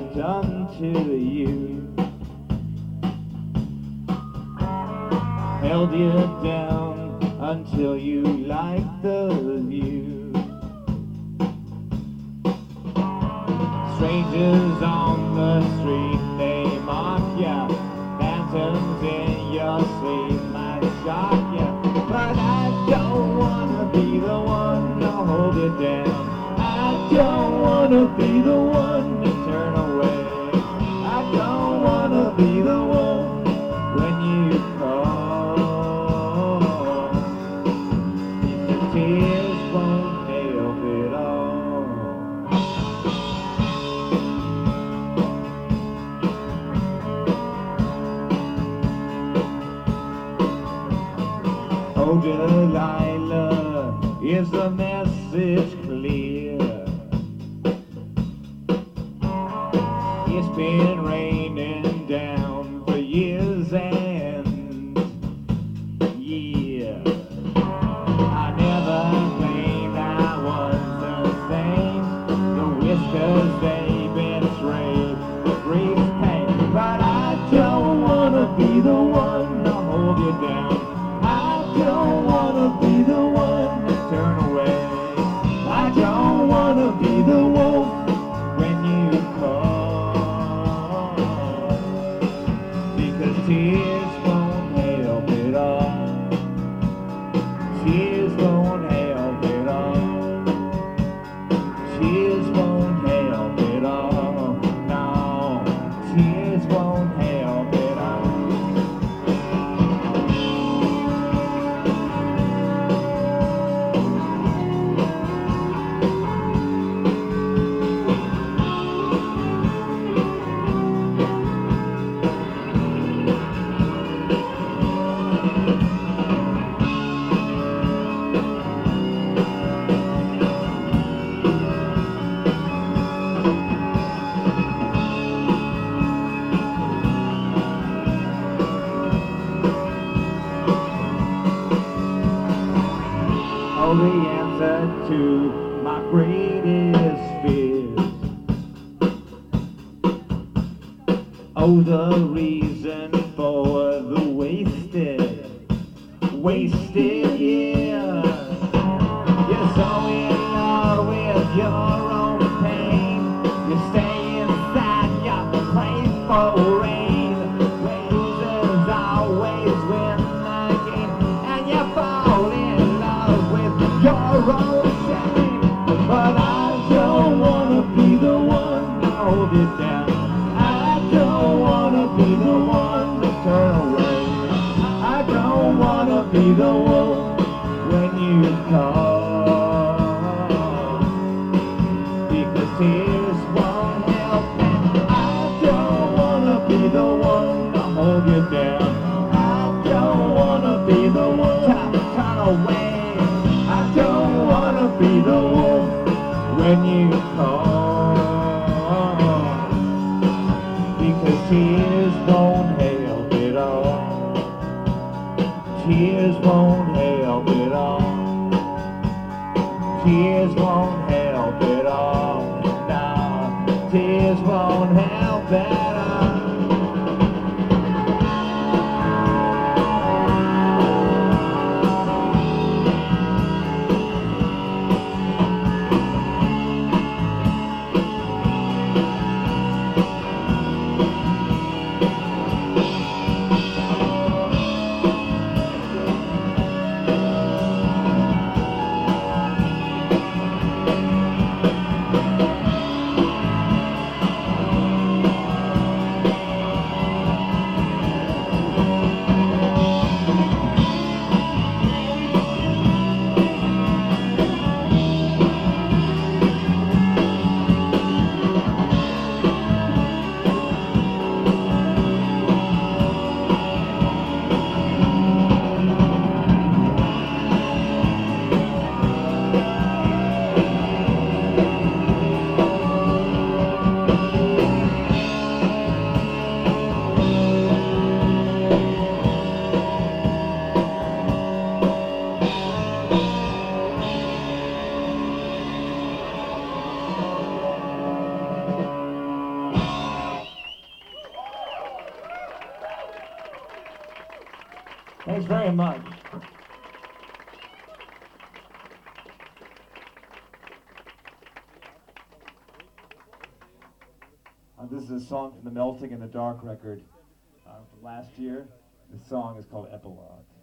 done to you. Held you down until you liked the view. Strangers on the street, they mock ya. Phantoms in your sleep might shock ya. But I don't wanna be the one to hold you down. I don't wanna be the one to turn away. I don't wanna be the one when you call. If the tears won't help it all. Oh, Delilah, is the message clear? It's been raining down for years and years. I never claimed I was the same. The whiskers, they've been sprayed with grief's pain. But I don't wanna be the one to hold you down. I don't wanna be the one to turn away. I don't wanna be the one when you call. Because tears won't help it all. Tears won't help it all. Tears won't help it all. No, tears won't help it all. Oh, the answer to my greatest fears. Oh, the reason for the wasted years. You're so in love with your own pain. You stay inside your playful rain. Losers always win the game, and you fall in love with your own shame. But I don't wanna be the one to hold you down. I don't wanna be the one to turn away. I don't wanna be the one when you call. Because tears won't help me. I don't wanna be the one to hold you down. I don't wanna be the one to turn away. I don't wanna be the one when you call. Because tears won't help it all. Tears won't help it all. Tears won't help it all. No, tears won't help it all. very much. This is a song from the Melting in the Dark record from last year. The song is called Epilogue.